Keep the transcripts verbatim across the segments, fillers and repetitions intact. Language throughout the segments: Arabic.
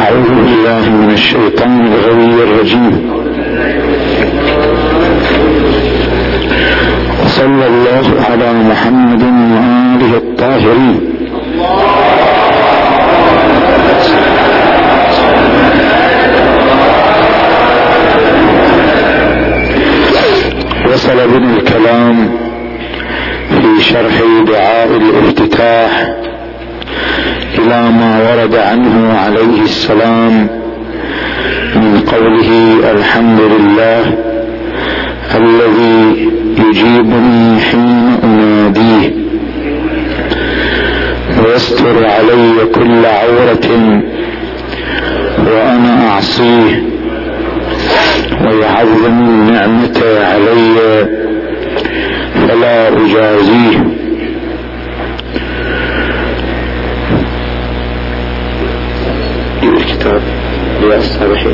أعوذ بالله من الشيطان الغوي الرجيم. وصلى الله على محمد وآله الطاهرين. وصل بنا الكلام في شرح دعاء الافتتاح إلى ما ورد عنه عليه السلام من قوله: الحمد لله الذي يجيبني حين أناديه ويستر علي كل عورة وأنا أعصيه ويعظم النعمة علي فلا أجازيه. الكتاب رياض الصالحين.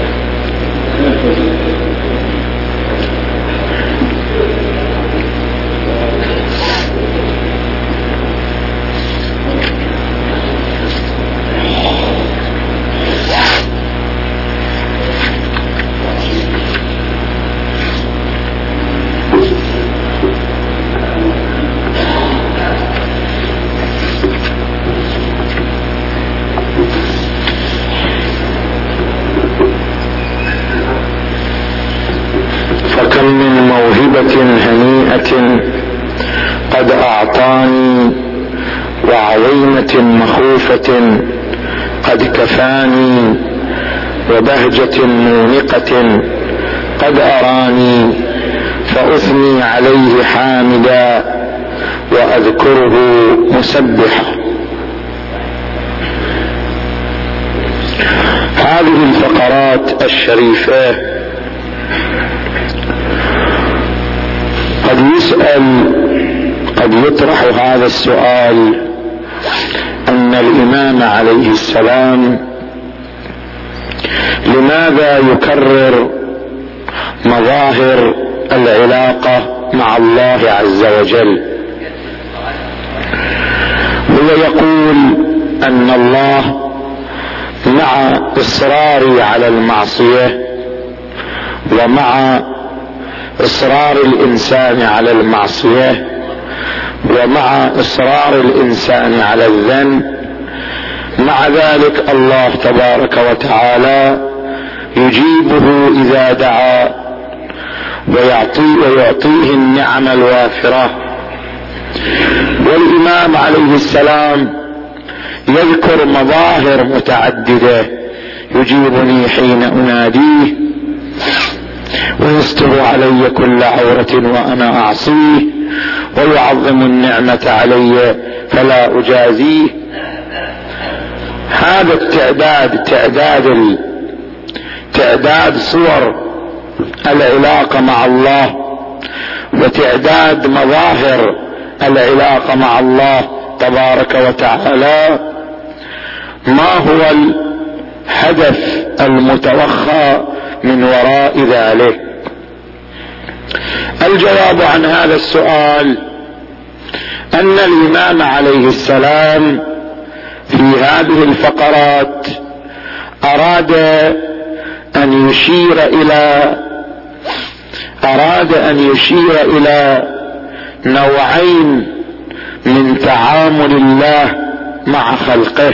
من موهبة هنيئة قد أعطاني وعظيمة مخوفة قد كفاني وبهجة مونقة قد أراني فأثني عليه حامدا وأذكره مسبحا. هذه الفقرات الشريفة قد يسأل قد يطرح هذا السؤال أن الإمام عليه السلام لماذا يكرر مظاهر العلاقة مع الله عز وجل؟ هو يقول أن الله مع إصراري على المعصية ومع إصرار الإنسان على المعصية ومع إصرار الإنسان على الذنب، مع ذلك الله تبارك وتعالى يجيبه إذا دعا ويعطي ويعطيه النعم الوافرة. والإمام عليه السلام يذكر مظاهر متعددة: يجيبني حين أناديه، ويستر علي كل عورة وأنا أعصيه، ويعظم النعمة علي فلا أجازيه. هذا التعداد تعداد تعداد صور العلاقة مع الله وتعداد مظاهر العلاقة مع الله تبارك وتعالى. ما هو الهدف المتوخى من وراء ذلك؟ الجواب عن هذا السؤال أن الإمام عليه السلام في هذه الفقرات أراد أن يشير إلى أراد أن يشير إلى نوعين من تعامل الله مع خلقه.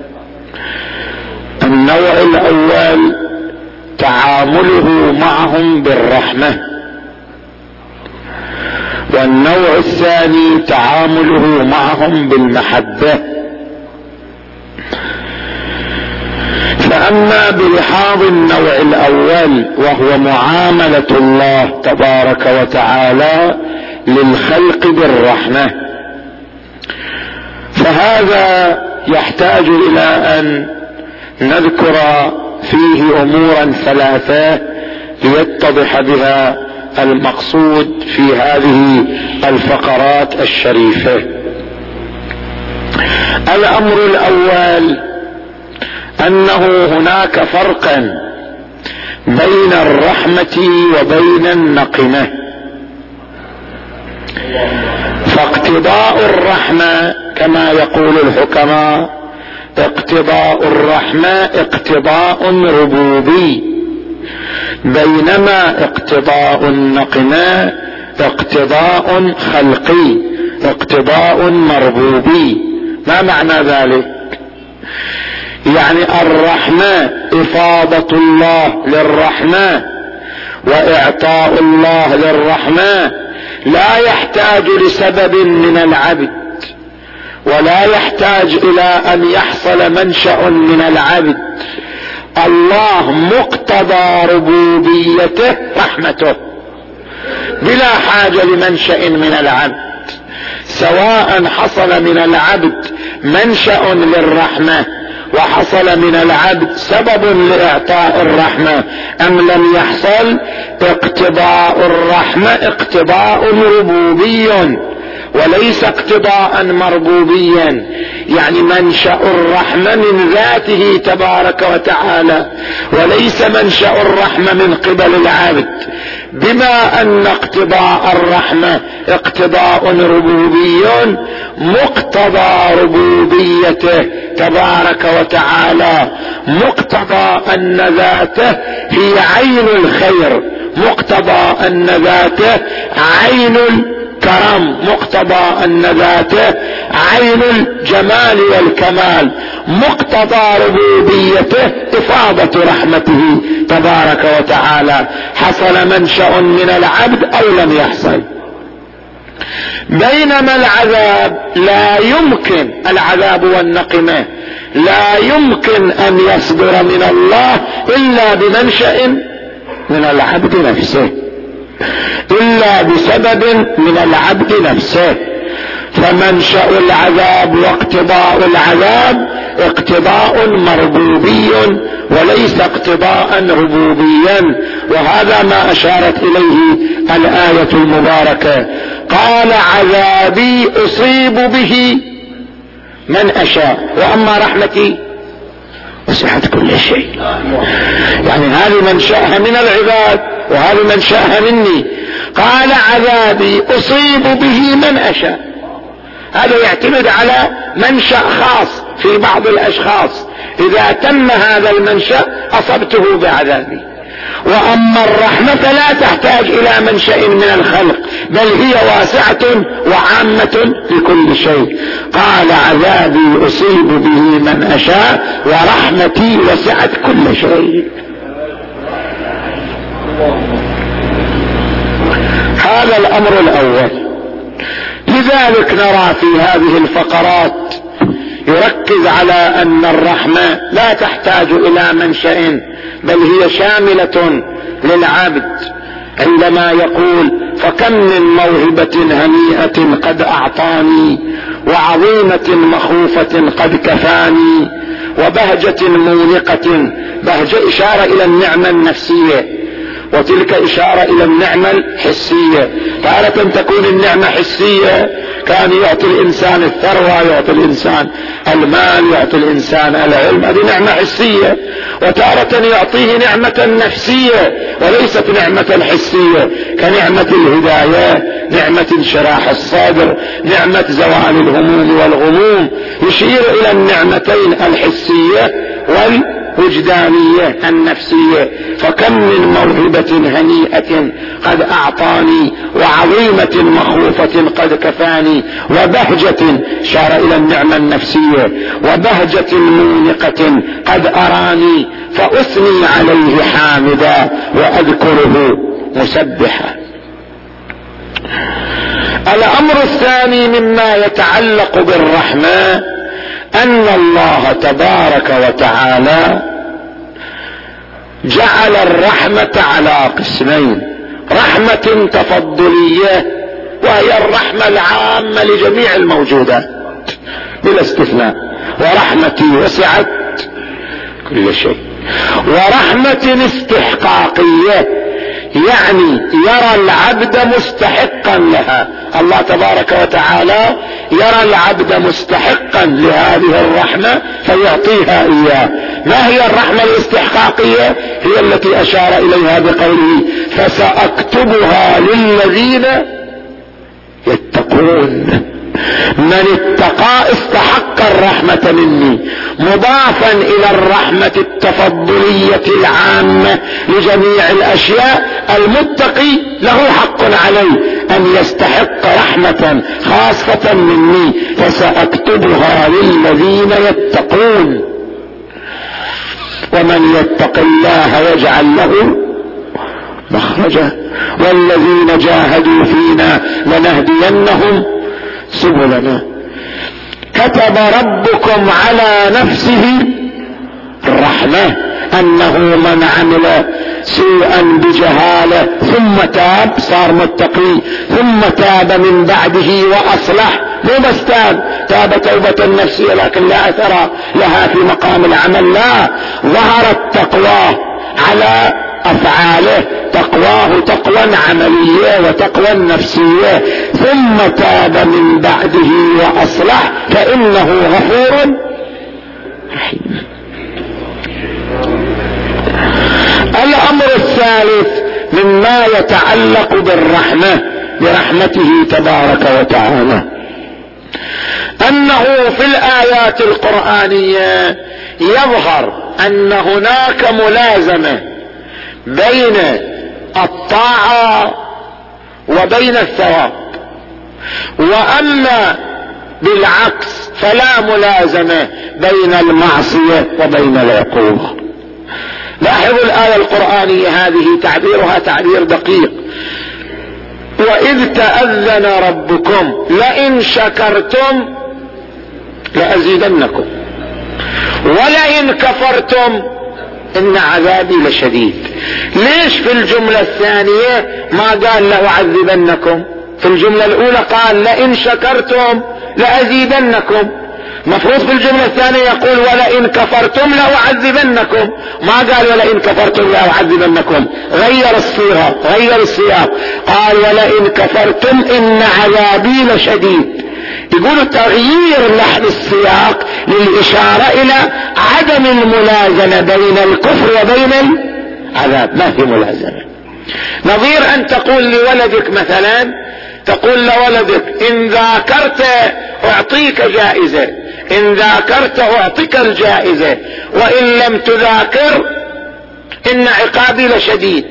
النوع الأول تعامله معهم بالرحمة، والنوع الثاني تعامله معهم بالمحبة. فأما بلحاظ النوع الأول وهو معاملة الله تبارك وتعالى للخلق بالرحمة، فهذا يحتاج إلى أن نذكر فيه أمورا ثلاثة ليتضح بها المقصود في هذه الفقرات الشريفة. الأمر الأول أنه هناك فرقا بين الرحمة وبين النقمة. فاقتضاء الرحمة كما يقول الحكماء اقتضاء الرحمة اقتضاء ربوبي، بينما اقتضاء النقمة اقتضاء خلقي، اقتضاء مربوبي. ما معنى ذلك؟ يعني الرحمة إفاضة الله للرحمة وإعطاء الله للرحمة لا يحتاج لسبب من العبد، ولا يحتاج إلى أن يحصل منشأ من العبد. الله مقتضى ربوبيته رحمته بلا حاجة لمنشأ من العبد، سواء حصل من العبد منشأ للرحمة وحصل من العبد سبب لإعطاء الرحمة أم لم يحصل، اقتضاء الرحمة اقتضاء ربوبي وليس اقتضاء مربوبيا. يعني منشأ الرحمة من ذاته تبارك وتعالى، وليس منشأ الرحمة من قبل العبد. بما أن اقتضاء الرحمة اقتضاء ربوبي، مقتضى ربوبيته تبارك وتعالى مقتضى أن ذاته هي عين الخير، مقتضى أن ذاته عين كرم، مقتضى أن ذاته عين الجمال والكمال، مقتضى ربوبيته إفاضة رحمته تبارك وتعالى. حصل منشأ من العبد أو لم يحصل. بينما العذاب لا يمكن، العذاب والنقمة لا يمكن أن يصدر من الله إلا بمنشأ من العبد نفسه، إلا بسبب من العبد نفسه. فمنشأ العذاب واقتضاء العذاب اقتضاء مربوبي وليس اقتضاء ربوبيا، وهذا ما أشارت إليه الآية المباركة. قال عذابي أصيب به من أشاء وأما رحمتي وسعت كل شيء. يعني هذه منشأها من العباد وهذه منشأها مني. قال عذابي أصيب به من أشاء، هذا يعتمد على منشأ خاص في بعض الأشخاص، إذا تم هذا المنشأ أصبته بعذابي. وأما الرحمة فلا تحتاج إلى منشأ من الخلق، بل هي واسعة وعامة لكل شيء. قال عذابي أصيب به من أشاء ورحمتي وسعت كل شيء. هذا الأمر الأول. لذلك نرى في هذه الفقرات يركز على أن الرحمة لا تحتاج إلى منشأ، بل هي شاملة للعبد، عندما يقول فكم من موهبة هنيئة قد أعطاني وعظيمة مخوفة قد كفاني وبهجة مونقة. بهجة إشارة إلى النعمة النفسية، وتلك إشارة إلى النعمة الحسية. تارة تكون النعمة حسية، كان يعطي الإنسان الثروة، يعطي الإنسان المال، يعطي الإنسان العلم، هذه نعمة حسية. وتارة يعطيه نعمة نفسية وليست نعمة حسية، كنعمة الهداية، نعمة انشراح الصدر، نعمة زوال الهموم والغموم. يشير إلى النعمتين الحسية والوجدانية النفسية. فكم من موهبة هنيئة قد أعطاني وعظيمة مخوفة قد كفاني وبهجة، شار إلى النعمة النفسية، وبهجة مونقة قد أراني فأثني عليه حامدا وأذكره مسبحا. الأمر الثاني مما يتعلق بالرحمة أن الله تبارك وتعالى جعل الرحمة على قسمين: رحمة تفضلية وهي الرحمة العامة لجميع الموجودات بلا استثناء، ورحمتي وسعت كل شيء. ورحمة استحقاقية، يعني يرى العبد مستحقا لها. الله تبارك وتعالى يرى العبد مستحقا لهذه الرحمة فيعطيها إياه. ما هي الرحمة الاستحقاقية؟ هي التي أشار إليها بقوله فسأكتبها للذين يتقون. من اتقى استحق الرحمة مني، مضافا الى الرحمة التفضلية العامة لجميع الاشياء. المتقي له حق علي ان يستحق رحمة خاصة مني، فسأكتبها للذين يتقون. ومن يتق الله يجعل له مخرجا والذين جاهدوا فينا لنهدينهم سبلنا. كتب ربكم على نفسه الرحمة أنه من عمل سوءا بجهالة ثم تاب صار متقي، ثم تاب من بعده وأصلح، مو بس تاب تاب توبة نفسية لكن لا أثر لها في مقام العمل، لا، ظهرت تقواه على أفعاله، تقواه تقوى عملية وتقوى نفسية، ثم تاب من بعده وأصلح فإنه غفور رحيم. الأمر الثالث مما يتعلق بالرحمة برحمته تبارك وتعالى أنه في الآيات القرآنية يظهر أن هناك ملازمة بين الطاعة وبين الثواب، وأما بالعكس فلا ملازمة بين المعصية وبين العقوبة. لاحظوا الآية القرآنية هذه تعبيرها تعبير دقيق: وإذ تأذن ربكم لئن شكرتم لأزيدنكم ولئن كفرتم إن عذابي لشديد. ليش في الجملة الثانية ما قال لأعذبنكم؟ في الجملة الأولى قال لئن شكرتم لأزيدنكم، مفروض في الجملة الثانية يقول ولئن كفرتم لأعذبنكم، ما قال ولئن كفرتم لأعذبنكم، غير الصيغة غير السياق، قال ولئن كفرتم إن عذابي لشديد. يقول تغيير لحن السياق للإشارة إلى عدم الملازمة بين الكفر وبين العذاب، ما في ملازمة. نظير أن تقول لولدك مثلا، تقول لولدك إن ذاكرت أعطيك جائزة، إن ذاكرت أعطيك الجائزة، وإن لم تذاكر إن عقابي لشديد.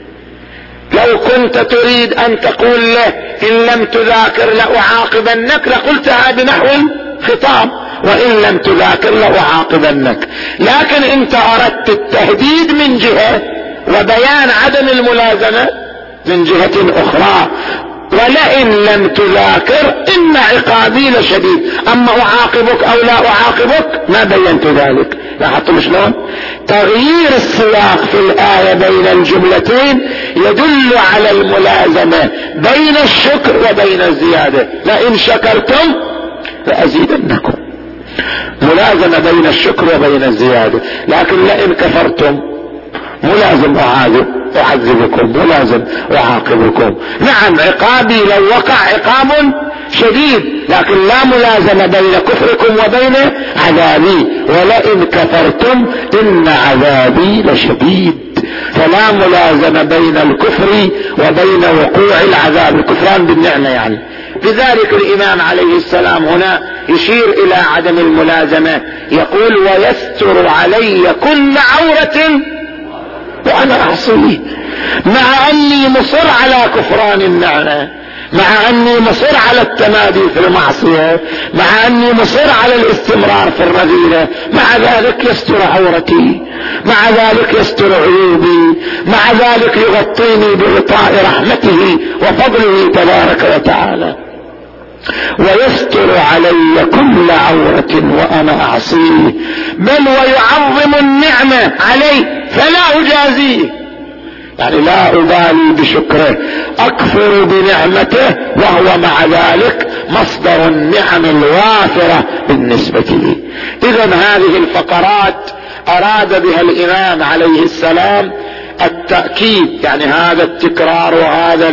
لو كنت تريد أن تقول له إن لم تذاكر لأعاقبنك لقلتها بنحو الخطاب، وإن لم تذاكر لأعاقبنك، لكن أنت أردت التهديد من جهة وبيان عدم الملازمة من جهة أخرى. ولئن لم تذاكر إن عقابي لشديد، أما أعاقبك أو لا أعاقبك ما بينت ذلك. لاحظتم شلون تغيير السياق في الآية بين الجملتين يدل على الملازمة بين الشكر وبين الزيادة. لئن شكرتم لأزيدنكم، ملازمة بين الشكر وبين الزيادة. لكن لئن كفرتم ملازم أعاذب أعذبكم، ملازم أعاقبكم. نعم عقابي لو وقع عقاب شديد، لكن لا ملازمة بين كفركم وبين عذابي. ولئن كفرتم إن عذابي لشديد، فلا ملازمة بين الكفر وبين وقوع العذاب، الكفران بالنعمة يعني. لذلك الإمام عليه السلام هنا يشير إلى عدم الملازمة، يقول ويستر علي كل عورة وأنا أعصيه، مع أني مصر على كفران النعمة، مع أني مصر على التمادي في المعصية، مع أني مصر على الاستمرار في الرذيلة، مع ذلك يستر عورتي، مع ذلك يستر عيوبي، مع ذلك يغطيني بغطاء رحمته وفضله تبارك وتعالى. ويستر علي كل عورة وأنا أعصيه، بل ويعظم النعمة علي فلا أجازيه، يعني لا أبالي بشكره، أكفر بنعمته وهو مع ذلك مصدر النعم الوافرة بالنسبة لي. إذن هذه الفقرات أراد بها الإمام عليه السلام التأكيد، يعني هذا التكرار وهذا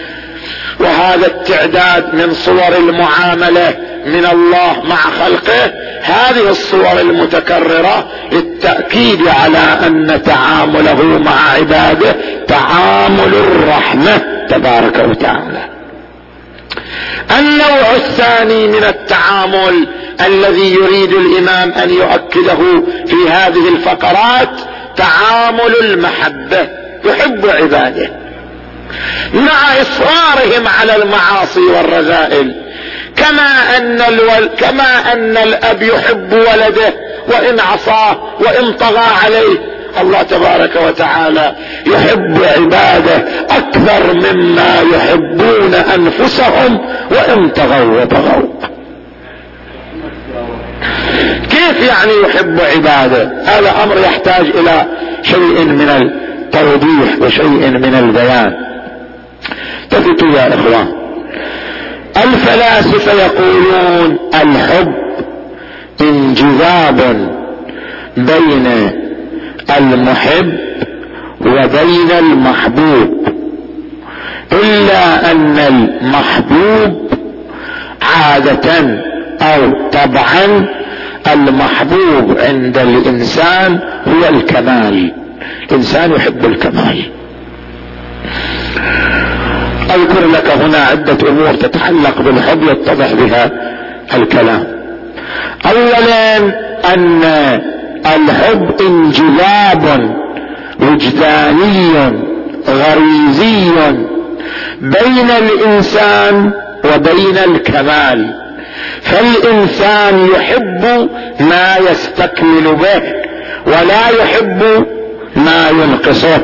وهذا التعداد من صور المعاملة من الله مع خلقه، هذه الصور المتكررة للتأكيد على أن تعامله مع عباده تعامل الرحمة تبارك وتعالى. النوع الثاني من التعامل الذي يريد الامام ان يؤكده في هذه الفقرات تعامل المحبة. يحب عباده مع اصرارهم على المعاصي والرذائل، كما ان الول كما ان الاب يحب ولده وان عصاه وان طغى عليه. الله تبارك وتعالى يحب عباده اكثر مما يحبون انفسهم وان طغوا وطغوا. كيف يعني يحب عباده؟ هذا امر يحتاج الى شيء من التوضيح وشيء من البيان. التفتوا يا اخوان، الفلاسفة يقولون الحب انجذاب بين المحب وبين المحبوب، الا ان المحبوب عادة او طبعا المحبوب عند الانسان هو الكمال. الانسان يحب الكمال. اذكر لك هنا عدة امور تتعلق بالحب يتضح بها الكلام. اولا ان الحب انجذاب وجداني غريزي بين الانسان وبين الكمال، فالانسان يحب ما يستكمل به ولا يحب ما ينقصه.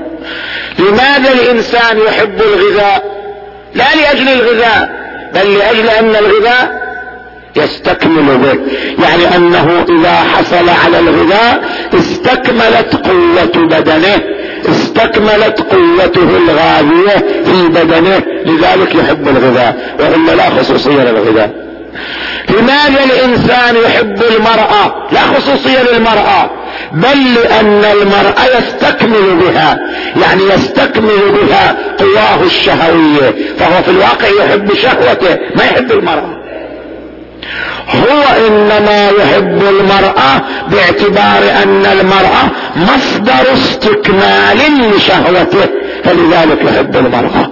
لماذا الانسان يحب الغذاء؟ لا لاجل الغذاء، بل لاجل ان الغذاء يستكمل به، يعني انه اذا حصل على الغذاء استكملت قوة بدنه، استكملت قوته الغاذية في بدنه، لذلك يحب الغذاء، وإلا لا خصوصية للغذاء. لماذا الانسان يحب المرأة؟ لا خصوصية للمرأة، بل لان المرأة يستكمل بها، يعني يستكمل بها قواه الشهوية، فهو في الواقع يحب شهوته، ما يحب المرأة. هو انما يحب المرأة باعتبار ان المرأة مصدر استكمال لشهوته، فلذلك يحب المرأة.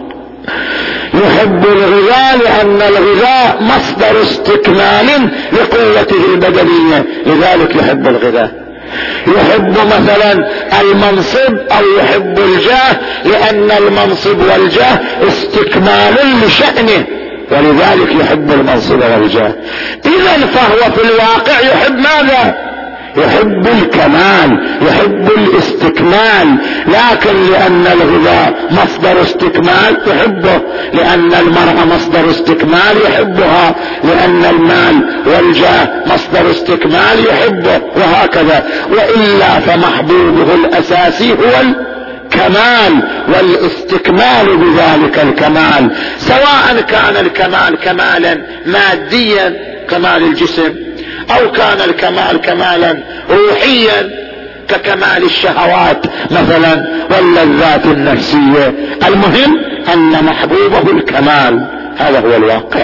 يحب الغذاء لان الغذاء مصدر استكمال لقوته البدنية، لذلك يحب الغذاء. يحب مثلا المنصب او يحب الجاه لان المنصب والجاه استكمال لشأنه، ولذلك يحب المنصب والجاه. اذا فهو في الواقع يحب ماذا؟ يحب الكمال، يحب الاستكمال، لكن لان الغذاء مصدر استكمال يحبه، لان المرأة مصدر استكمال يحبها، لان المال والجاه مصدر استكمال يحبه، وهكذا. والا فمحبوبه الاساسي هو الكمال والاستكمال بذلك الكمال، سواء كان الكمال كمالا ماديا كمال الجسم، او كان الكمال كمالا روحيا ككمال الشهوات مثلا واللذات النفسية. المهم ان محبوبه الكمال، هذا هو الواقع.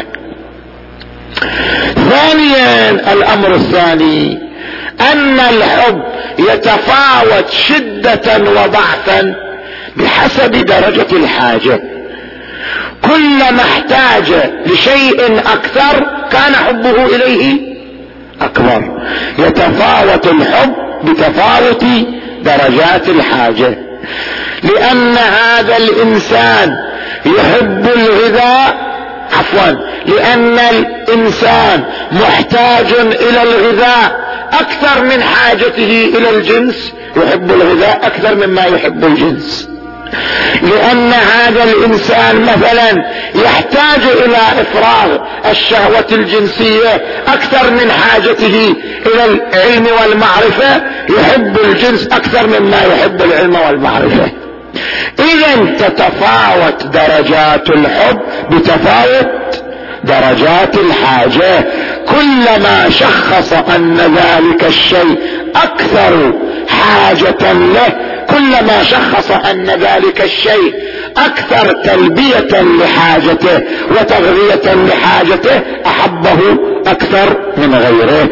ثانيا، الامر الثاني ان الحب يتفاوت شدة وضعفا بحسب درجة الحاجة. كلما احتاج لشيء اكثر كان حبه اليه اكبر. يتفاوت الحب بتفاوت درجات الحاجة، لان هذا الانسان يحب الغذاء عفوا لان الانسان محتاج الى الغذاء اكثر من حاجته الى الجنس، يحب الغذاء اكثر مما يحب الجنس. لان هذا الانسان مثلا يحتاج الى افراغ الشهوة الجنسية اكثر من حاجته الى العلم والمعرفة، يحب الجنس اكثر مما يحب العلم والمعرفة. اذا تتفاوت درجات الحب بتفاوت درجات الحاجة. كلما شخص ان ذلك الشيء اكثر حاجة له، كلما شخص ان ذلك الشيء اكثر تلبية لحاجته وتغذية لحاجته احبه اكثر من غيره.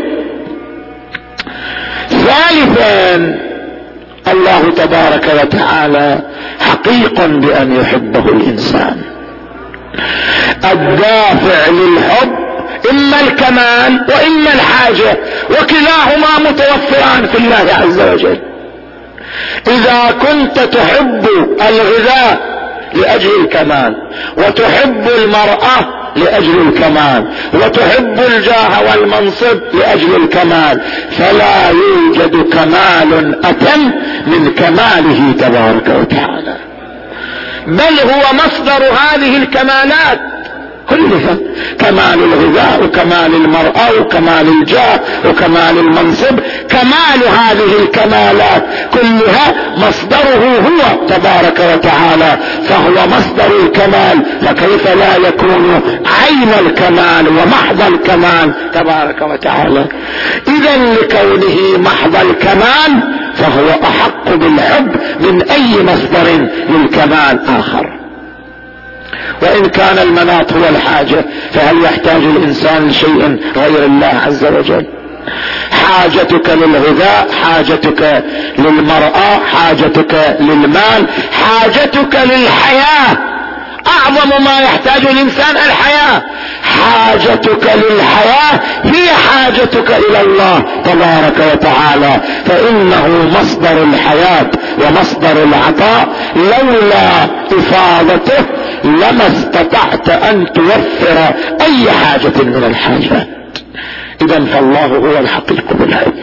ثالثا، الله تبارك وتعالى حقيق بان يحبه الانسان، الدافع للحب اما الكمال واما الحاجة، وكلاهما متوفران في الله عز وجل. اذا كنت تحب الغذاء لأجل الكمال، وتحب المرأة لأجل الكمال، وتحب الجاه والمنصب لأجل الكمال، فلا يوجد كمال أتم من كماله تبارك وتعالى، بل هو مصدر هذه الكمالات كلها، كمال الغذاء وكمال المرأة وكمال الجاه وكمال المنصب، كمال هذه الكمالات كلها مصدره هو تبارك وتعالى، فهو مصدر الكمال، فكيف لا يكون عين الكمال ومحض الكمال تبارك وتعالى؟ اذا لكونه محض الكمال فهو احق بالحب من اي مصدر للكمال اخر. وإن كان المناط هو الحاجة، فهل يحتاج الإنسان لشيء غير الله عز وجل؟ حاجتك للغذاء، حاجتك للمرأة، حاجتك للمال، حاجتك للحياة، أعظم ما يحتاج الإنسان الحياة. حاجتك للحياة هي حاجتك إلى الله تبارك وتعالى، فإنه مصدر الحياة ومصدر العطاء، لولا إفاضته لما استطعت أن توفر أي حاجة من الحاجات. إذن فالله هو الحقيق بالحب.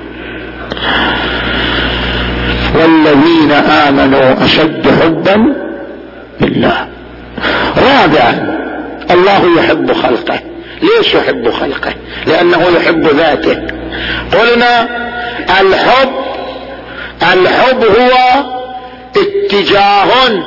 والذين آمنوا أشد حبا بالله. رابعا، الله يحب خلقه. ليش يحب خلقه؟ لأنه يحب ذاته. قلنا الحب الحب هو اتجاه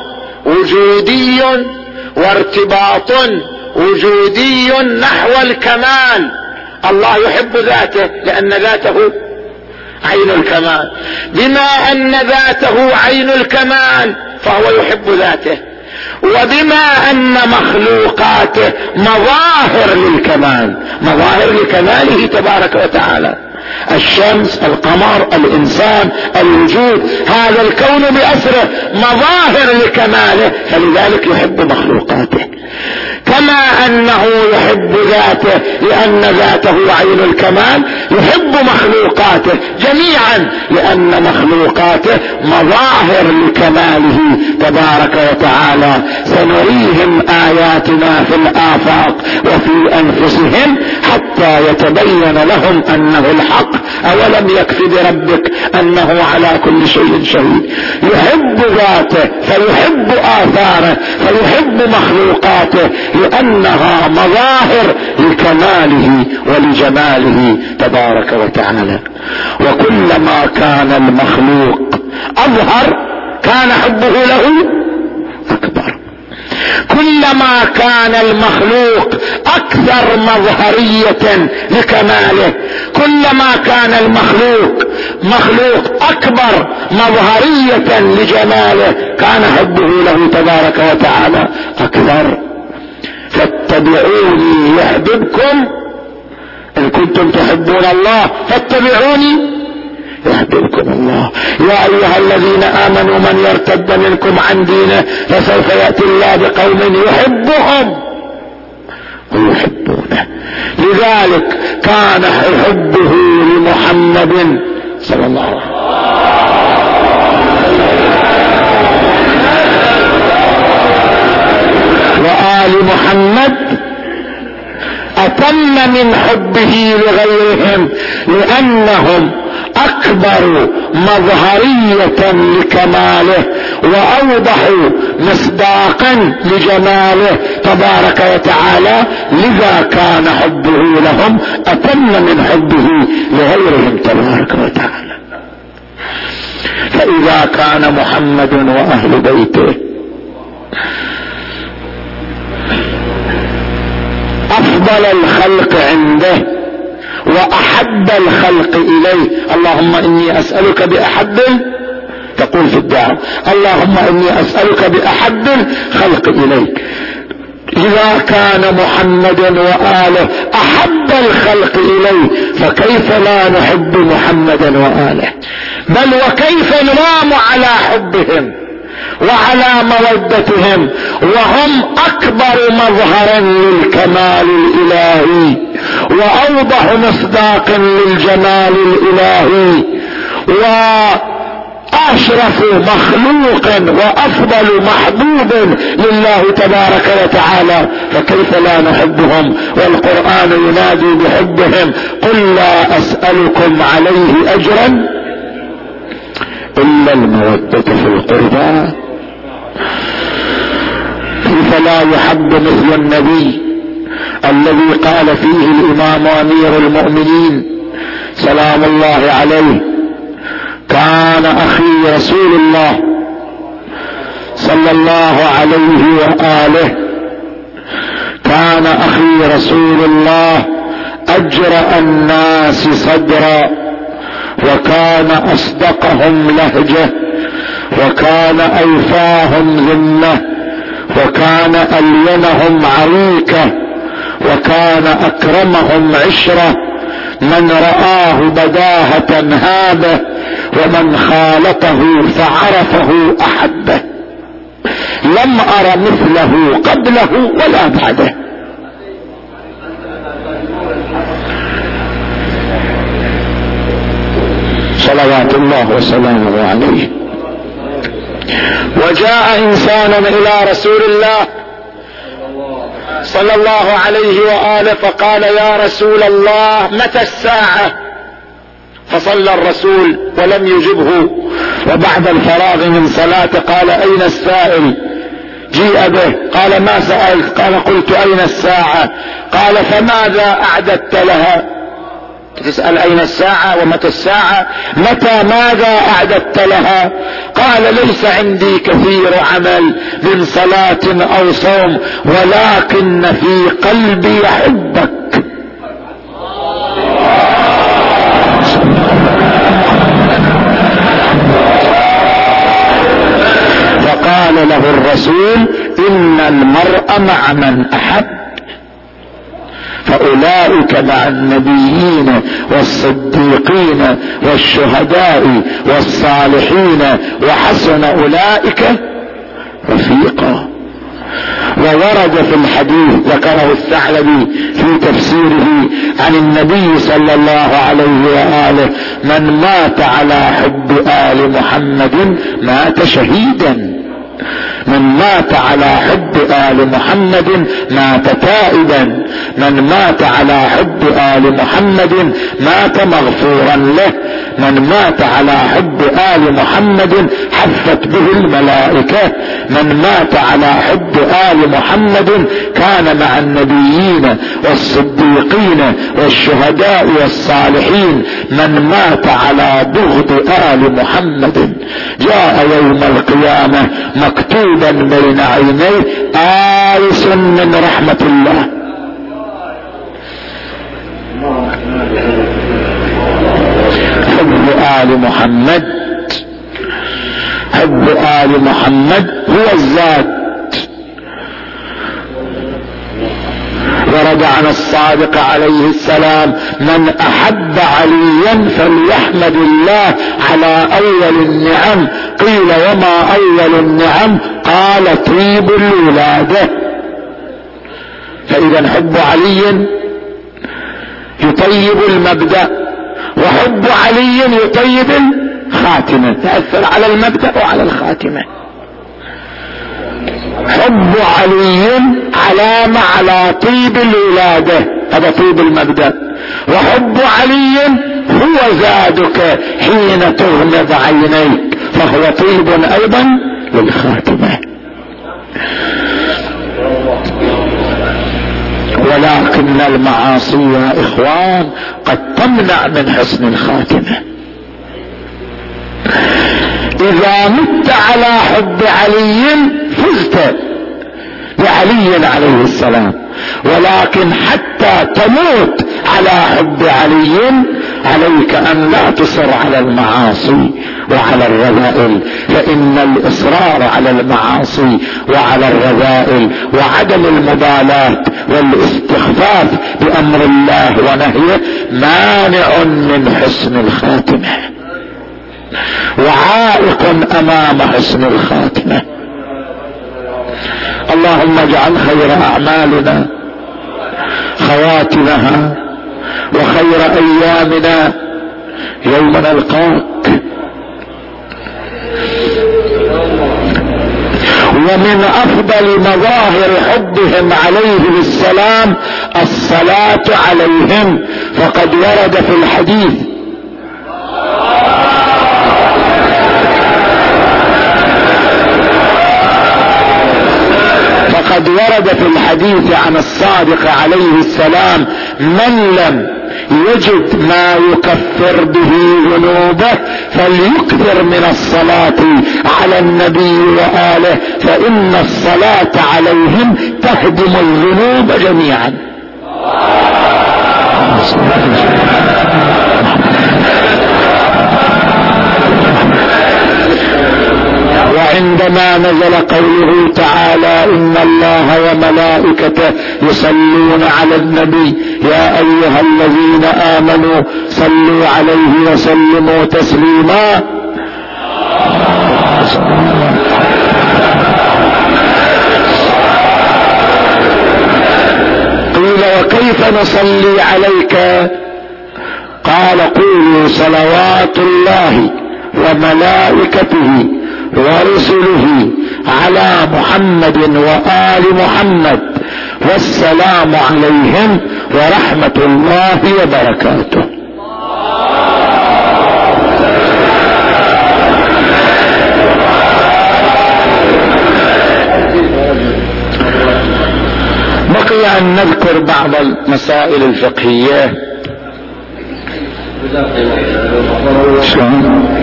وجودي وارتباط وجودي نحو الكمال. الله يحب ذاته لأن ذاته عين الكمال، بما أن ذاته عين الكمال فهو يحب ذاته، وبما أن مخلوقاته مظاهر للكمال، مظاهر لكماله تبارك وتعالى، الشمس، القمر، الإنسان، الوجود، هذا الكون بأسره مظاهر لكماله، فلذلك يحب مخلوقاته، كما أنه يحب ذاته لأن ذاته عين الكمال، يحب مخلوقاته جميعا لأن مخلوقاته مظاهر لكماله تبارك وتعالى. سنريهم آياتنا في الآفاق وفي أنفسهم حتى يتبين لهم أنه الحق، أولم يكف بربك أنه على كل شيء شهيد. يحب ذاته فيحب آثاره فيحب مخلوقاته لأنها مظاهر لكماله ولجماله تبارك وتعالى. وكلما كان المخلوق أظهر كان حبه له أكبر، كلما كان المخلوق أكثر مظهرية لكماله، كلما كان المخلوق مخلوق أكبر مظهرية لجماله كان حبه له تبارك وتعالى أكثر. فاتبعوني يحببكم، إن كنتم تحبون الله فاتبعوني يحببكم الله. يا أيها الذين آمنوا من يرتد منكم عن دينه فسوف يأتي الله بقوم يحبهم ويحبونه. لذلك كان حبه لمحمد صلى الله عليه وسلم وآل محمد أتم من حبه لغيرهم، لأنهم أكبر مظهرية لكماله وأوضح مصداقا لجماله تبارك وتعالى، لذا كان حبه لهم أتم من حبه لغيرهم تبارك وتعالى. فإذا كان محمد وأهل بيته أفضل الخلق عنده وأحب الخلق إليه، اللهم إني أسألك بأحب، تقول في الدعاء اللهم إني أسألك بأحب الخلق إليك. إذا كان محمد وآله أحب الخلق إليه فكيف لا نحب محمدا وآله؟ بل وكيف نلام على حبهم وعلى مودتهم، وهم اكبر مظهر للكمال الالهي واوضح مصداق للجمال الالهي واشرف مخلوق وافضل محبوب لله تبارك وتعالى، فكيف لا نحبهم والقرآن ينادي بحبهم؟ قل لا اسألكم عليه اجرا الا المودة في القربى. كيف لا يحب مثل النبي الذي قال فيه الامام امير المؤمنين سلام الله عليه: كان اخي رسول الله صلى الله عليه وآله كان اخي رسول الله اجرأ الناس صدرا، وكان اصدقهم لهجة، وكان اوفاهم ذمة، وكان الينهم عريكة، وكان اكرمهم عشرة. من رآه بداهة هابه، ومن خالطه فعرفه احبه. لم ار مثله قبله ولا بعده. صلوات الله وسلامه عليه. وجاء انسان الى رسول الله صلى الله عليه وآله فقال: يا رسول الله متى الساعة؟ فصلى الرسول ولم يجبه، وبعد الفراغ من صلاته قال: اين السائل؟ جيء به، قال: ما سألت؟ قال: قلت اين الساعة؟ قال: فماذا اعددت لها؟ تسأل اين الساعة ومتى الساعة، متى ماذا اعددت لها؟ قال: ليس عندي كثير عمل من صلاة او صوم، ولكن في قلبي حبك. فقال له الرسول: ان المرء مع من احب، فأولئك مع النبيين والصديقين والشهداء والصالحين وحسن أولئك رفيقا. وورد في الحديث ذكره الثعلبي في تفسيره عن النبي صلى الله عليه وآله: من مات على حب آل محمد مات شهيدا، من مات على حب آل محمد مات تائبا، من مات على حب آل محمد مات مغفورا له، من مات على حب آل محمد حفت به الملائكة، من مات على حب آل محمد كان مع النبيين والصديقين والشهداء والصالحين، من مات على بغض آل محمد جاء يوم القيامة مكتوبا بين عينيه آيس من رحمة الله. حب آل محمد، حب آل محمد هو الزاد. ورد عن الصادق عليه السلام: من احب عليا فليحمد الله على اول النعم. قيل: وما اول النعم؟ قال: طيب الولادة. فاذا حب علي يطيب المبدأ، وحب علي يطيب الخاتمة، يأثر على المبدأ وعلى الخاتمة. حب علي علامة على طيب الولادة، هذا طيب المبدأ، وحب علي هو زادك حين تغمض عينيك، فهو طيب ايضا للخاتمة. ولكن المعاصي يا اخوان قد تمنع من حسن الخاتمة. اذا مت على حب علي فزت بعلي عليه السلام، ولكن حتى تموت على حب علي عليك ان لا تصر على المعاصي وعلى الرذائل، فان الاصرار على المعاصي وعلى الرذائل وعدم المبالاة والاستخفاف بامر الله ونهيه مانع من حسن الخاتمة. وعائق امام حسن الخاتمة. اللهم اجعل خير اعمالنا خواتمها، وخير ايامنا يوم نلقاك. ومن افضل مظاهر حبهم عليه السلام الصلاة عليهم، فقد ورد في الحديث فقد ورد في الحديث عن الصادق عليه السلام: من لم يجد ما يكفر به ذنوبه فليكثر من الصلاة على النبي وآله، فإن الصلاة عليهم تهدم الذنوب جميعا. وعندما نزل قوله تعالى: إن الله وملائكته يصلون على النبي يا أيها الذين آمنوا صلوا عليه وسلموا تسليما، قيل وكيف نصلي عليك؟ قال: قولوا صلوات الله وملائكته ورسله على محمد وآل محمد والسلام عليهم ورحمة الله وبركاته. بقي أن نذكر بعض المسائل الفقهية. شلون؟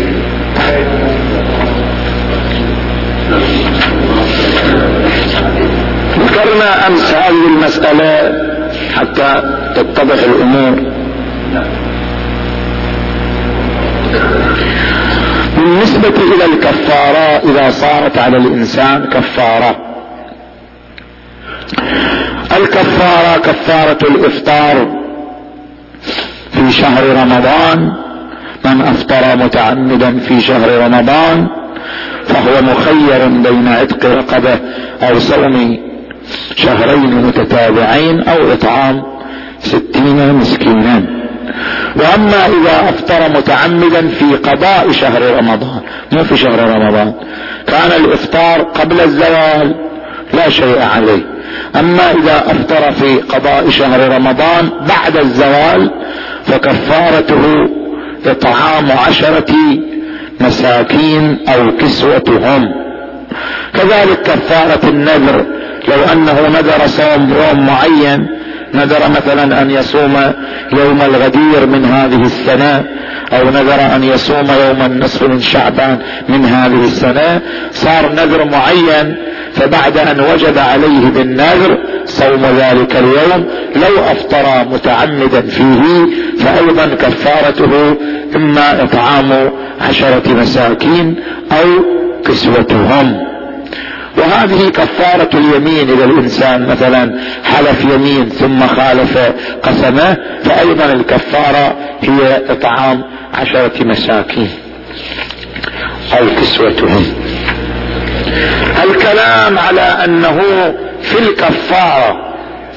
ذكرنا أمس هذه المسألة حتى تتضح الأمور. بالنسبة إلى الكفارة، إذا صارت على الإنسان كفارة، الكفارة كفارة الإفطار في شهر رمضان. من أفطر متعمدا في شهر رمضان فهو مخير بين عتق رقبة أو صوم شهرين متتابعين أو إطعام ستين مسكينا. وأما إذا أفطر متعمدا في قضاء شهر رمضان، مو في شهر رمضان، كان الإفطار قبل الزوال لا شيء عليه. أما إذا أفطر في قضاء شهر رمضان بعد الزوال فكفارته إطعام عشرة مساكين أو كسوتهم. كذلك كفارة النذر، لو أنه نذر صوم يوم معين، نذر مثلا أن يصوم يوم الغدير من هذه السنة، أو نذر أن يصوم يوم النصف من شعبان من هذه السنة، صار نذر معين، فبعد أن وجب عليه بالنذر صوم ذلك اليوم لو أفطر متعمدا فيه فأيضا كفارته إما إطعام عشرة مساكين أو كسوتهم. وهذه كفارة اليمين. إذا الإنسان مثلا حلف يمين ثم خالف قسمه فأيضا الكفارة هي إطعام عشرة مساكين أو كسوتهم. الكلام على أنه في الكفارة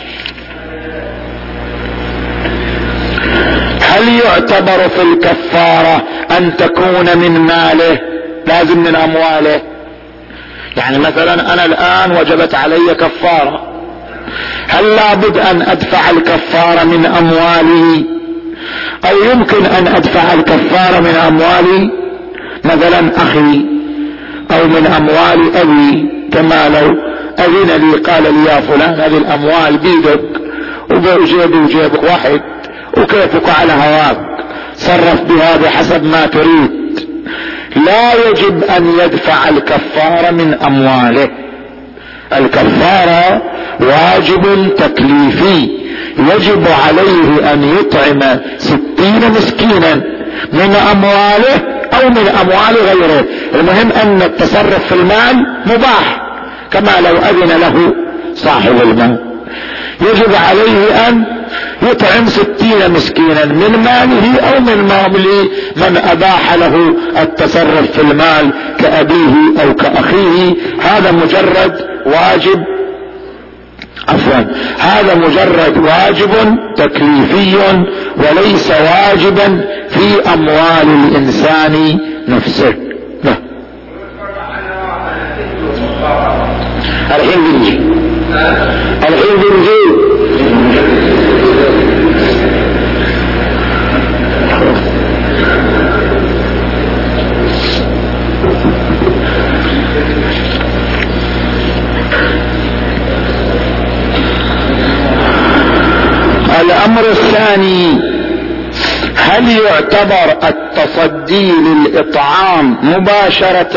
هل يعتبر في الكفارة أن تكون من ماله؟ لازم من أمواله. يعني مثلا أنا الآن وجبت علي كفارة، هل لابد أن أدفع الكفارة من أموالي، أو يمكن أن أدفع الكفارة من أموالي مثلا أخي أو من أموال أبي؟ كما لو أذن لي قال لي يا فلان هذه الأموال بيدك وجيبي وجيبك واحد وكيفك على هواك، صرف بها بحسب ما تريد. لا يجب أن يدفع الكفارة من أمواله. الكفارة واجب تكليفي، يجب عليه أن يطعم ستين مسكينا من أمواله أو من أموال غيره. المهم أن التصرف في المال مباح كما لو أذن له صاحب المال. يجب عليه ان يطعم ستين مسكينا من ماله او من مال من اباح له التصرف في المال كابيه او كاخيه. هذا مجرد واجب عفوا هذا مجرد واجب تكليفي وليس واجبا في اموال الانسان نفسه. لا الحين بنجي الحين بنجي الامر الثاني: هل يعتبر التصدي للاطعام مباشرة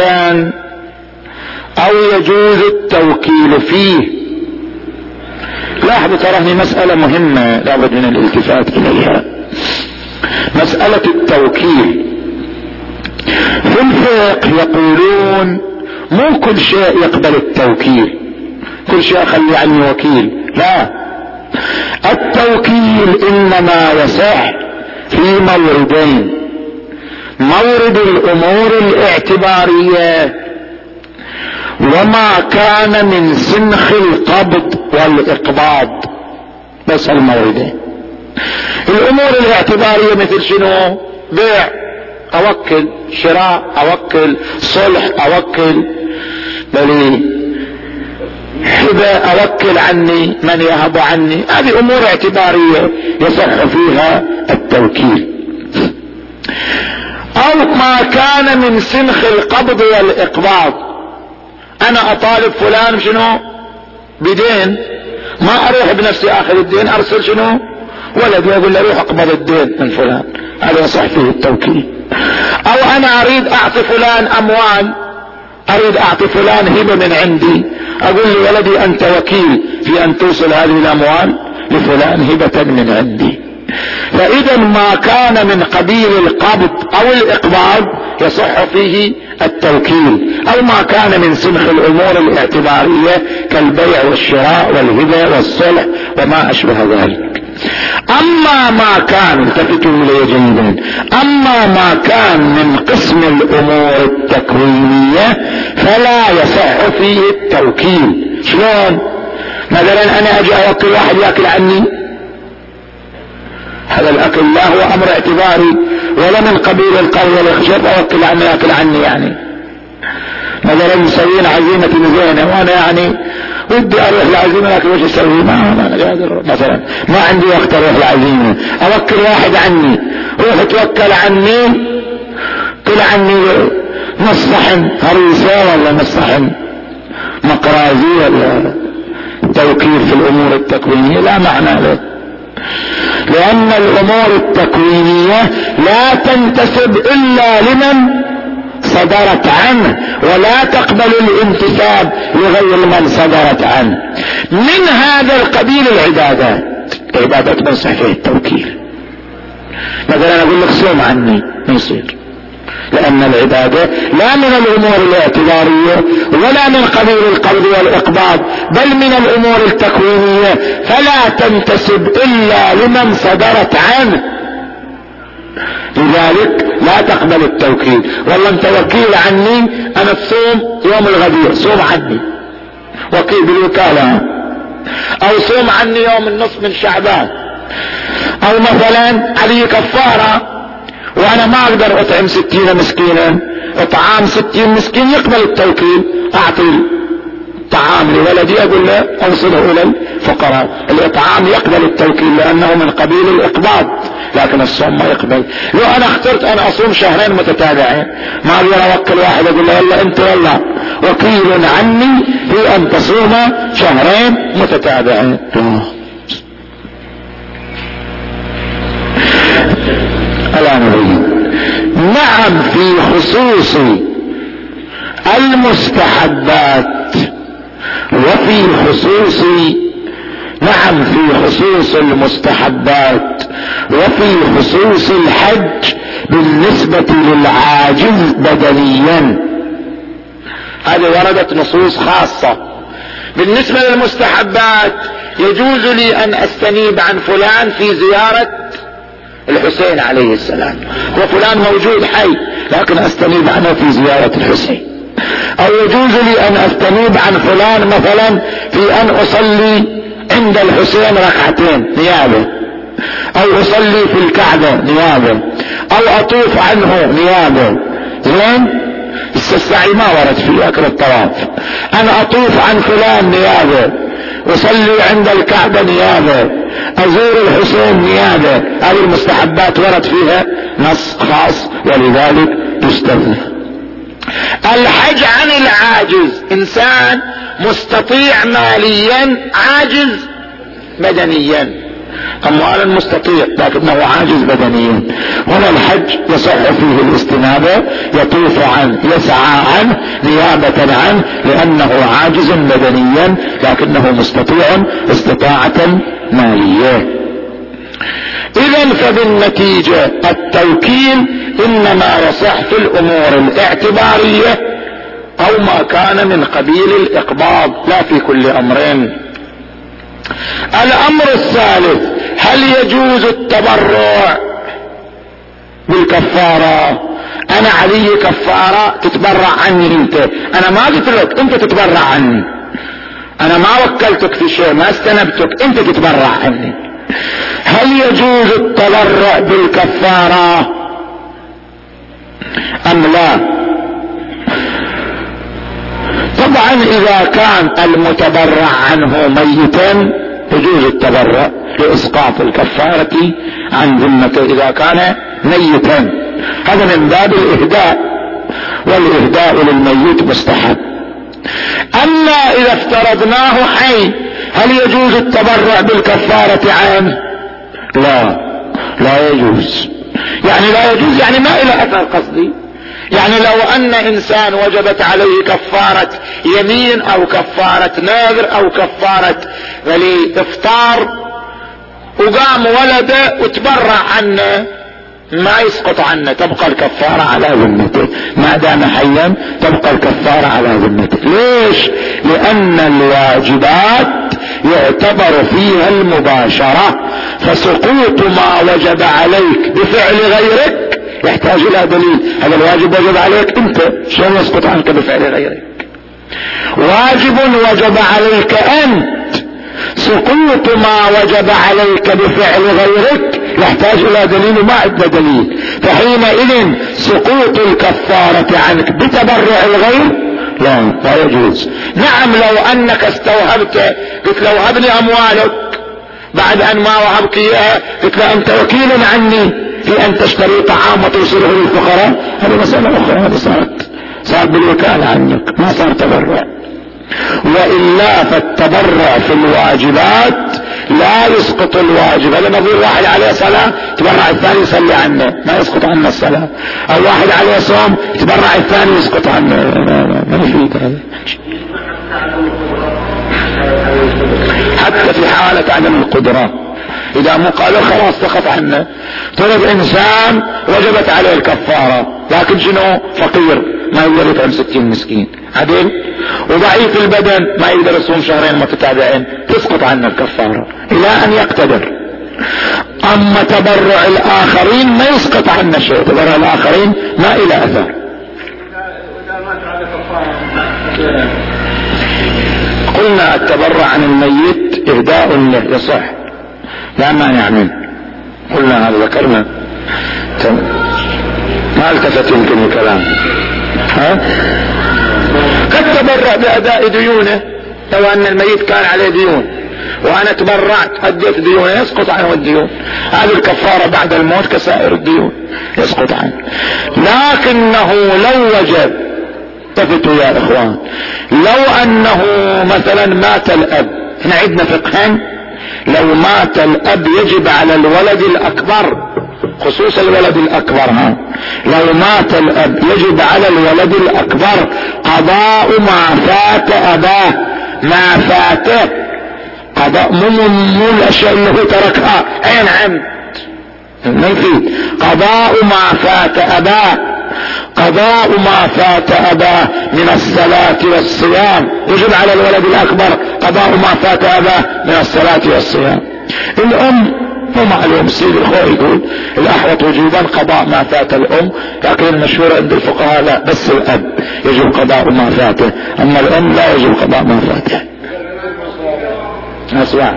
او يجوز التوكيل فيه؟ لاحظوا ترى مسألة مهمة لابد من الالتفات اليها، مسألة التوكيل. في الفقه يقولون مو كل شيء يقبل التوكيل، كل شيء اخلي عني وكيل، لا، التوكيل انما يصح في موردين: مورد الامور الاعتبارية وما كان من سنخ القبض والاقباض، بس الموردين. الامور الاعتبارية مثل شنو؟ بيع اوكل، شراء اوكل، صلح اوكل، بل هبة اوكل عني، من يهب عني، هذه امور اعتبارية يصح فيها التوكيل. او ما كان من سنخ القبض والاقباض، انا اطالب فلان شنو؟ بدين، ما اروح بنفسي اخذ الدين، ارسل شنو؟ ولدي اقول له روح اقبض الدين من فلان، هذا يصح فيه التوكيل. او انا اريد اعطي فلان اموال، اريد اعطي فلان هبة من عندي، اقول له ولدي انت وكيل في ان توصل هذه الاموال لفلان هبة من عندي. فاذا ما كان من قبيل القبض او الاقباض يصح فيه التوكيل، او ما كان من سنخ الامور الاعتبارية كالبيع والشراء والهبة والصلح وما اشبه ذلك. اما ما كان، التفتوا الي جيدا، اما ما كان من قسم الامور التكوينية فلا يصح فيه التوكيل. شلون؟ مثلا انا اجي اوكل واحد ياكل عني، هذا الاكل لا هو امر اعتباري ولا من قبيل القول والاخشاب، اوكل عنه ياكل عني. يعني مثلا مسوين عزيمة زينة وانا يعني ودي اروح العزيمة لكن وش اسوي؟ ما انا قادر، مثلا ما عندي وقت اروح العزيمة، اوكل واحد عني، روح توكل عني، كل عني نص صحن هريسة ولا نص صحن مقرازي ولا توكيل في الامور التكوينية لا معنى له، لان الامور التكوينية لا تنتسب الا لمن صدرت عنه، ولا تقبل الانتساب لغير من صدرت عنه. من هذا القبيل العبادات، العبادات ما يصح فيه التوكيل. مثلا اقول لك صوم عني، ما يصير، لان العبادة لا من الامور الاعتبارية ولا من قبيل القبض والاقباض، بل من الامور التكوينية، فلا تنتسب الا لمن صدرت عنه، لذلك لا تقبل التوكيل. والله انت وكيل عني، انا تصوم يوم الغدير، صوم عني، وكيل بالوكالة. او صوم عني يوم النصف من شعبان، او مثلا علي كفارة وانا ما اقدر اطعم ستين مسكينا، اطعام ستين مسكين يقبل التوكيل، اعطي طعام لولدي اقول له اوصله الى الفقراء. الاطعام يقبل التوكيل لانه من قبيل الاقباض، لكن الصوم ما يقبل. لو انا اخترت ان اصوم شهرين متتابعين، ما اقدر اوكل واحد اقول له يلا انت يلا وكيل عني في ان تصوم شهرين متتابعين. الان نريد نعم في خصوص المستحبات وفي خصوص نعم في خصوص المستحبات وفي خصوص الحج بالنسبة للعاجز بدنيا، هذه وردت نصوص خاصة بالنسبة للمستحبات يجوز لي ان استنيب عن فلان في زيارة الحسين عليه السلام، وفلان موجود حي لكن استنيب عنه في زيارة الحسين. او يجوز لي ان استنيب عن فلان مثلا في ان اصلي عند الحسين ركعتين نيابة، او اصلي في الكعبة نيابة، او اطوف عنه نيابة. زين؟ السعي ما ورد في اكل الطواف. انا اطوف عن فلان نيابة، اصلي عند الكعبة نيابة، ازور الحسين نيابة. هذه المستحبات ورد فيها نص خاص ولذلك تستثنى. الحج عن العاجز، انسان مستطيع ماليا عاجز بدنيا، اموالا مستطيع لكنه عاجز بدنيا، هنا الحج يصح فيه الاستنابة، يطوف عنه يسعى عنه نيابة عنه لانه عاجز بدنيا لكنه مستطيع استطاعة مالية. اذا فبالنتيجة التوكيل انما يصح في الامور الاعتبارية او ما كان من قبيل الاقباض، لا في كل امرين. الامر الثالث، هل يجوز التبرع بالكفارة؟ انا علي كفارة تتبرع عني انت، انا ما قلت لك انت تتبرع عني، انا ما وكلتك في شيء، ما استنبتك، انت تتبرع عني. هل يجوز التبرع بالكفارة ام لا؟ طبعا اذا كان المتبرع عنه ميتا يجوز التبرع لاسقاط الكفارة عن ذمته اذا كان ميتا، هذا من باب الاهداء، والاهداء للميت مستحب. اما اذا افترضناه حي هل يجوز التبرع بالكفارة عنه؟ لا لا يجوز. يعني لا يجوز يعني ما الى اثر قصدي، يعني لو ان انسان وجبت عليه كفارة يمين او كفارة نذر او كفارة ولي افطار وقام ولده وتبرع عنه ما يسقط عنه، تبقى الكفارة على ذمته ما دام حيا، تبقى الكفارة على ذمته. ليش؟ لان الواجبات يعتبر فيها المباشرة، فسقوط ما وجب عليك بفعل غيرك يحتاج الى دليل. هذا الواجب وجب عليك انت، شلون يسقط عنك بفعل غيرك؟ واجب وجب عليك انت، سقوط ما وجب عليك بفعل غيرك يحتاج الى دليل وما عندنا دليل، فحينئذ سقوط الكفارة عنك بتبرع الغير لا لا يجوز. نعم لو انك استوهبت قلت له وهبني اموالك، بعد ان ما وهبك اياها قلت له انت وكيل عني في ان تشتري طعام وتوصله للفقراء، هذه مسألة اخرى، هذه صارت صار بالوكالة عنك ما صار تبرع. وإلا فالتبرع في الواجبات لا يسقط الواجب. هذا نظير واحد عليه صلاة تبرع الثاني يصلي عنه ما يسقط عنه الصلاة، او واحد عليه صوم تبرع الثاني يسقط عنه، ما يفيد هذا. حتى في حالة عدم القدرة اذا مو قالوا خلاص سقط عنه. طلب انسان وجبت عليه الكفارة لكن شنو فقير ما يقدر يطعم ستين مسكين عدل، وضعيف البدن ما يقدر يصوم شهرين متتابعين، تسقط عنه الكفارة الى ان يقتدر. اما تبرع الاخرين ما يسقط عنه شيء، تبرع الاخرين ما الى اثر. قلنا التبرع عن الميت اهداء له يصح لا مانع منه، قلنا هذا ذكرنا ما التفت يمكن الكلام. ها قد تبرع باداء ديونه، لو ان الميت كان عليه ديون وانا تبرعت اديت ديونه يسقط عنه الديون، هذه الكفارة بعد الموت كسائر الديون يسقط عنه. لكنه لو وجب، التفتوا يا اخوان، لو انه مثلا مات الاب، احنا عندنا فقهين، لو مات الاب يجب على الولد الاكبر، خصوصا الولد الاكبر، ها لو مات الاب يجب على الولد الاكبر قضاء ما فات اباه، ما فاته قضاء، مو مو الاشياء اللي هو تركها عين عمد، ما في قضاء ما فات اباه. قضاء ما فات أباه من الصلاة والصيام، يجب على الولد الأكبر قضاء ما فات أباه من الصلاة والصيام. الأم مو معلوم، سيد الخوي يقول الأحوط وجوبا قضاء ما فات الأم، لكن المشهور عند الفقهاء لا، بس الأب يجب قضاء ما فاته، أما الأم لا يجب قضاء ما فاته. أسمع،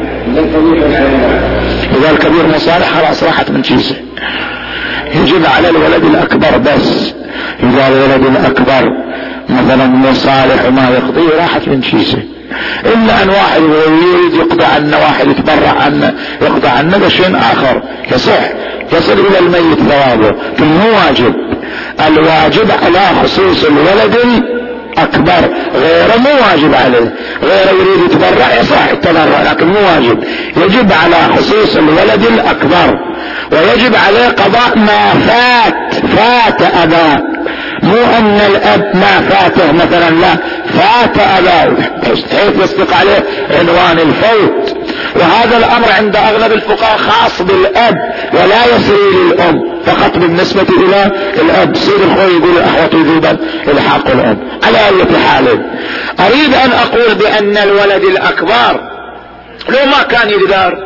إذا الكبير مصالح خلاص راحت من كيسه، يجب على الولد الأكبر بس. إذا الولد الأكبر مثلا مصالح وما يقضي راحت من كيسه، إلا أن واحد يريد يقضى عنه، واحد يتبرع عنه يقضى عنه، ده شيء آخر يصح يصل إلى الميت ثوابه، لكن مو واجب. الواجب على خصوص الولد الأكبر، غيره مو واجب عليه، غيره يريد يتبرع يصح التبرع لكن مو واجب. يجب على خصوص الولد الأكبر، ويجب عليه قضاء ما فات فات أباه، مو أن الأب ما فاته مثلا، لا، فات أباه حيث يصدق عليه عنوان الفوت. وهذا الأمر عند أغلب الفقهاء خاص بالأب ولا يسري للأم، فقط بالنسبة إلى الأب. سيد الخوي يقول الأحوط وجوبا الحاق الأم. على أي حال أريد أن أقول بأن الولد الأكبر لو ما كان يقدر،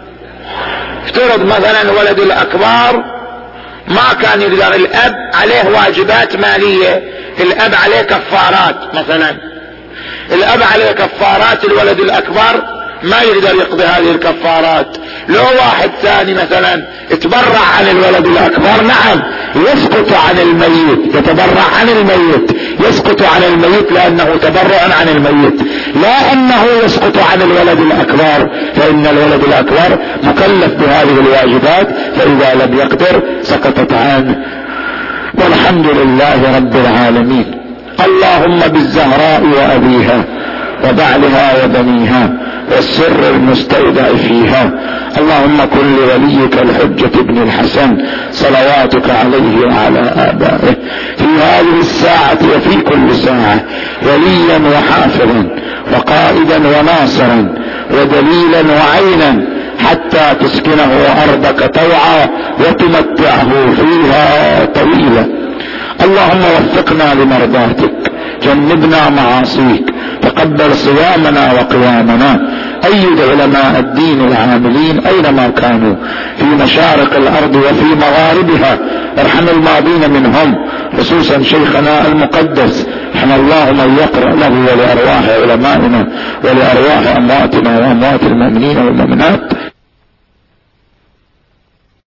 افترض مثلا الولد الأكبر ما كان يقدر، الأب عليه واجبات مالية، الأب عليه كفارات مثلا، الأب عليه كفارات، الولد الأكبر ما يقدر يقضي هذه الكفارات. لو واحد ثاني مثلا اتبرع عن الولد الأكبر، نعم يسقط عن الميت، يتبرع عن الميت، يسقط عن الميت لأنه تبرع عن الميت، لا أنه يسقط عن الولد الأكبر، فإن الولد الأكبر مكلف بهذه الواجبات، فإذا لم يقدر سقطت عنه. والحمد لله رب العالمين. اللهم بالزهراء وأبيها وبعلها وبنيها والسر المستودع فيها، اللهم كن لوليك الحجة ابن الحسن صلواتك عليه وعلى آبائه في هذه الساعة وفي كل ساعة وليا وحافظا وقائدا وناصرا ودليلا وعينا، حتى تسكنه أرضك طوعا وتمتعه فيها طويلا. اللهم وفقنا لمرضاتك، جنبنا معاصيك، تقبل صيامنا وقيامنا. أيد علماء الدين العاملين أينما كانوا في مشارق الأرض وفي مغاربها، ارحم الماضين منهم، خصوصا شيخنا المقدس، رحم الله من يقرأ له ولأرواح علمائنا ولأرواح أمواتنا وأموات المؤمنين والمؤمنات